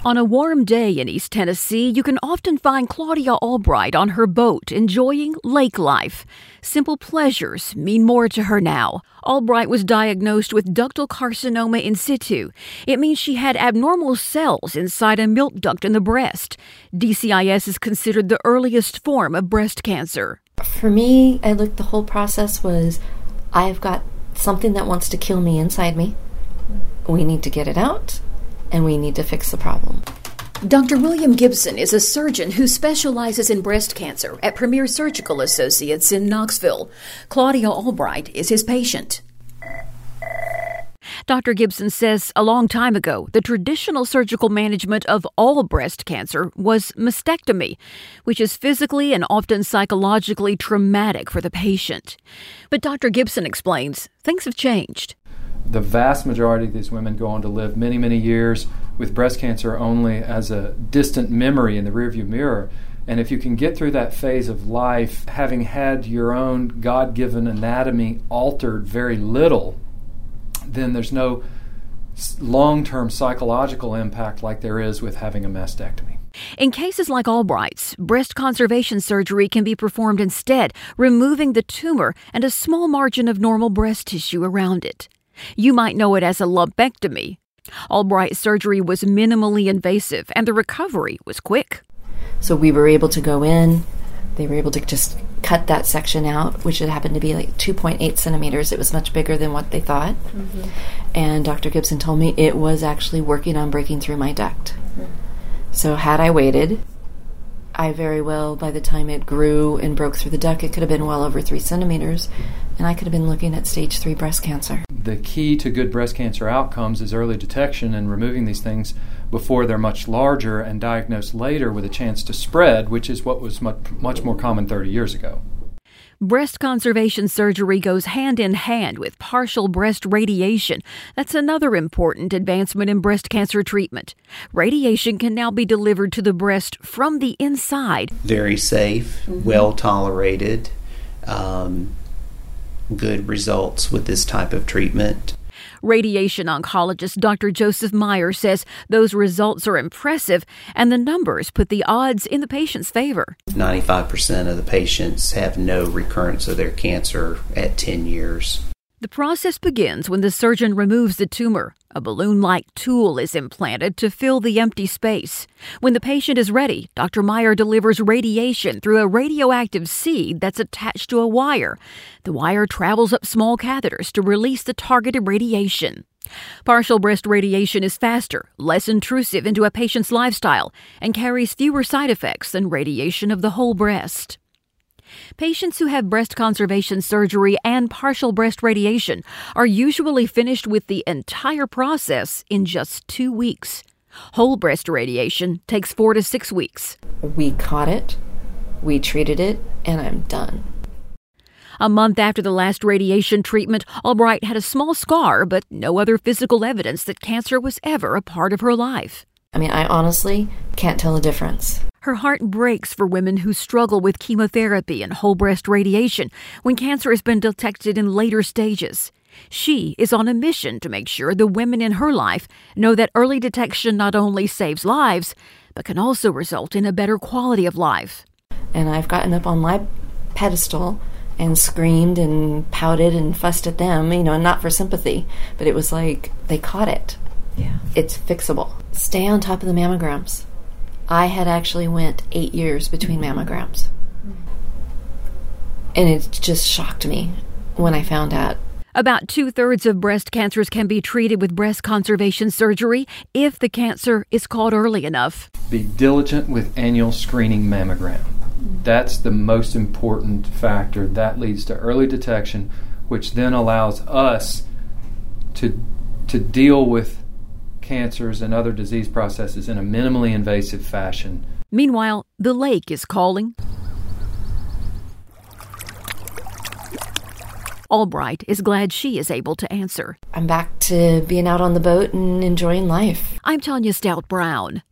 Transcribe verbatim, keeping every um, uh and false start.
On a warm day in East Tennessee, you can often find Claudia Albright on her boat enjoying lake life. Simple pleasures mean more to her now. Albright was diagnosed with ductal carcinoma in situ. It means she had abnormal cells inside a milk duct in the breast. D C I S is considered the earliest form of breast cancer. For me, I looked, the whole process was, I've got something that wants to kill me inside me. We need to get it out, and we need to fix the problem. Doctor William Gibson is a surgeon who specializes in breast cancer at Premier Surgical Associates in Knoxville. Claudia Albright is his patient. Doctor Gibson says a long time ago, the traditional surgical management of all breast cancer was mastectomy, which is physically and often psychologically traumatic for the patient. But Doctor Gibson explains things have changed. The vast majority of these women go on to live many, many years with breast cancer only as a distant memory in the rearview mirror. And if you can get through that phase of life, having had your own God-given anatomy altered very little, then there's no long-term psychological impact like there is with having a mastectomy. In cases like Albright's, breast conservation surgery can be performed instead, removing the tumor and a small margin of normal breast tissue around it. You might know it as a lumpectomy. Albright's surgery was minimally invasive, and the recovery was quick. So we were able to go in. They were able to just cut that section out, which had happened to be like two point eight centimeters. It was much bigger than what they thought. Mm-hmm. And Doctor Gibson told me it was actually working on breaking through my duct. Mm-hmm. So had I waited, I very well, by the time it grew and broke through the duct, it could have been well over three centimeters, and I could have been looking at stage three breast cancer. The key to good breast cancer outcomes is early detection and removing these things before they're much larger and diagnosed later with a chance to spread, which is what was much, much more common thirty years ago. Breast conservation surgery goes hand in hand with partial breast radiation. That's another important advancement in breast cancer treatment. Radiation can now be delivered to the breast from the inside. Very safe, mm-hmm. well tolerated, um, good results with this type of treatment. Radiation oncologist Doctor Joseph Meyer says those results are impressive, and the numbers put the odds in the patient's favor. ninety-five percent of the patients have no recurrence of their cancer at ten years. The process begins when the surgeon removes the tumor. A balloon-like tool is implanted to fill the empty space. When the patient is ready, Doctor Meyer delivers radiation through a radioactive seed that's attached to a wire. The wire travels up small catheters to release the targeted radiation. Partial breast radiation is faster, less intrusive into a patient's lifestyle, and carries fewer side effects than radiation of the whole breast. Patients who have breast conservation surgery and partial breast radiation are usually finished with the entire process in just two weeks. Whole breast radiation takes four to six weeks. We caught it, we treated it, and I'm done. A month after the last radiation treatment, Albright had a small scar, but no other physical evidence that cancer was ever a part of her life. I mean, I honestly can't tell the difference. Her heart breaks for women who struggle with chemotherapy and whole breast radiation when cancer has been detected in later stages. She is on a mission to make sure the women in her life know that early detection not only saves lives, but can also result in a better quality of life. And I've gotten up on my pedestal and screamed and pouted and fussed at them, you know, not for sympathy, but it was like they caught it. Yeah. It's fixable. Stay on top of the mammograms. I had actually went eight years between mammograms. And it just shocked me when I found out. About two-thirds of breast cancers can be treated with breast conservation surgery if the cancer is caught early enough. Be diligent with annual screening mammogram. That's the most important factor. That leads to early detection, which then allows us to to deal with cancers and other disease processes in a minimally invasive fashion. Meanwhile, the lake is calling. Albright is glad she is able to answer. I'm back to being out on the boat and enjoying life. I'm Tanya Stout Brown.